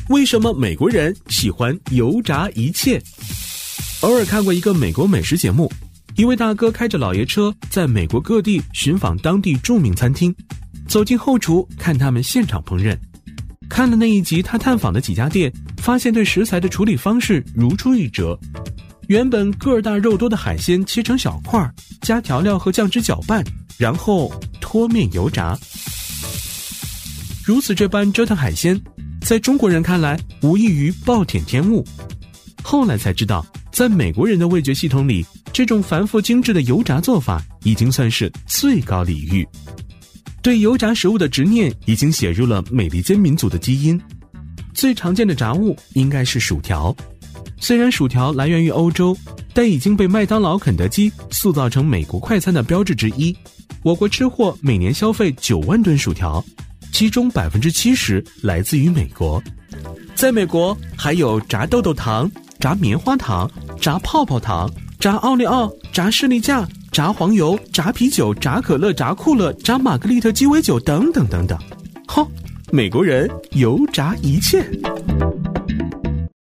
为什么美国人喜欢油炸一切？偶尔看过一个美国美食节目，一位大哥开着老爷车在美国各地寻访当地著名餐厅，走进后厨看他们现场烹饪。看了那一集他探访的几家店，发现对食材的处理方式如出一辙。原本个儿大肉多的海鲜切成小块，加调料和酱汁搅拌，然后脱面油炸。如此这般折腾海鲜，在中国人看来无异于暴殄天物。后来才知道，在美国人的味觉系统里，这种繁复精致的油炸做法已经算是最高礼遇。对油炸食物的执念已经写入了美利坚民族的基因。最常见的炸物应该是薯条。虽然薯条来源于欧洲，但已经被麦当劳、肯德基塑造成美国快餐的标志之一。我国吃货每年消费9万吨薯条，其中70%来自于美国。在美国还有炸豆豆糖、炸棉花糖、炸泡泡糖、炸奥利奥、炸士力架、炸黄油、炸啤酒、炸可乐、炸酷乐、炸玛格丽特鸡尾酒等等等等。美国人油炸一切。